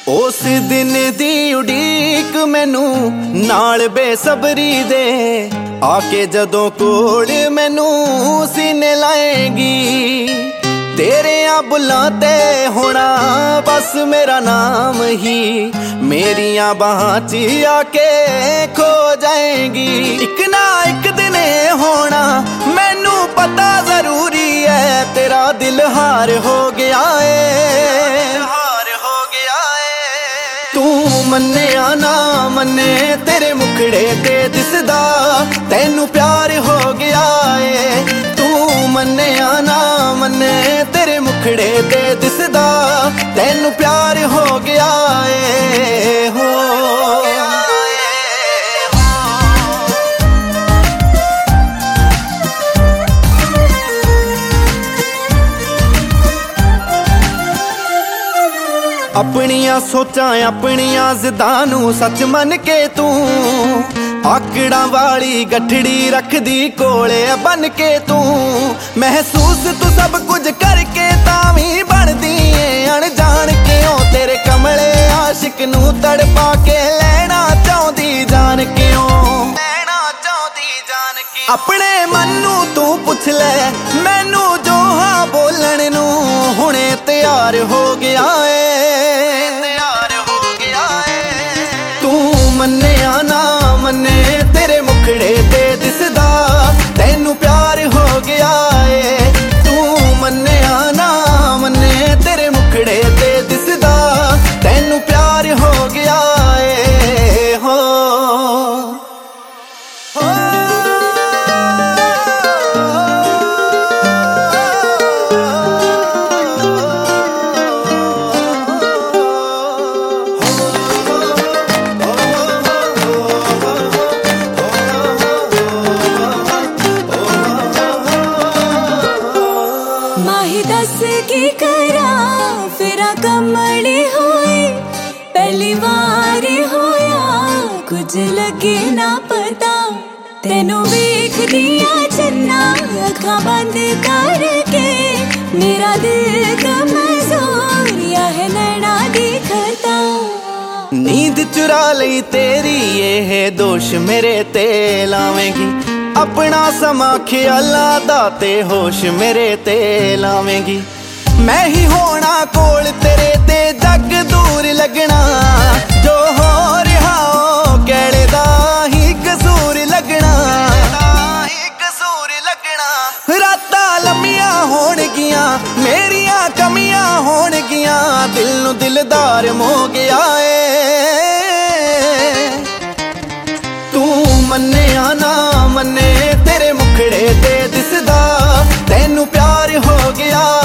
उस दिन दी उड़ीक मैनू नाल बेसबरी दे आके जदों कोल मैनू सीने लाएगी तेरे बुलां ते होना बस मेरा नाम ही मेरिया बाहां च आके खो जाएगी। एक ना एक दिन होना मैनू पता जरूरी है तेरा दिल हार हो गया है। तू मन्निया ना मन्ने तेरे मुखड़े ते दिसदा तैनू प्यार हो गया है। तू मन्निया ना मन्ने तेरे मुखड़े ते दिसदा तैनू प्यार हो गया है। हो अपनिया सोचा अपनिया जिद्दां नू सच मन के तू आकड़ा वाली गठड़ी रखदी कोले बन के तू महसूस तू सब कुछ करके तावी बनदी अनजान के ओ तेरे कमले आशिक नू तड़पा के लेना चाहदी जान के अपने मन नू तू पुछ ले मैनू जो हाँ बोलण नू हुणे तैयार हो गया है। तू मन्निया ना मन्ने तेरे मुखड़े ते दिसदा तैनू प्यार हो गया है। तू मन्निया ना मन्ने तेरे मुखड़े ते दिसदा तैनू प्यार हो गया है। हो दस की करा फिर कमली होए पहली बार होया कुछ लगे ना पता तेनू वेख दिया चन्ना अखा बंद करके मेरा दिल कमजोरिया है नैना दिखता। नींद चुरा लई तेरी ये है दोष मेरे ते लावेंगी अपना समा ख्याला दाते होश मेरे ते लावेंगी। मैं ही होना कोल तेरे ते जग दूर लगना जो हो रहा हो कहड़े दा ही कसूर लगना रातां लम्मियां होणगियां मेरियां कमियां होणगियां दिल नू दिलदार मोह गया है। तू मन्निया ना मन्ने तेरे मुखड़े ते दिसदा तैनू प्यार हो गया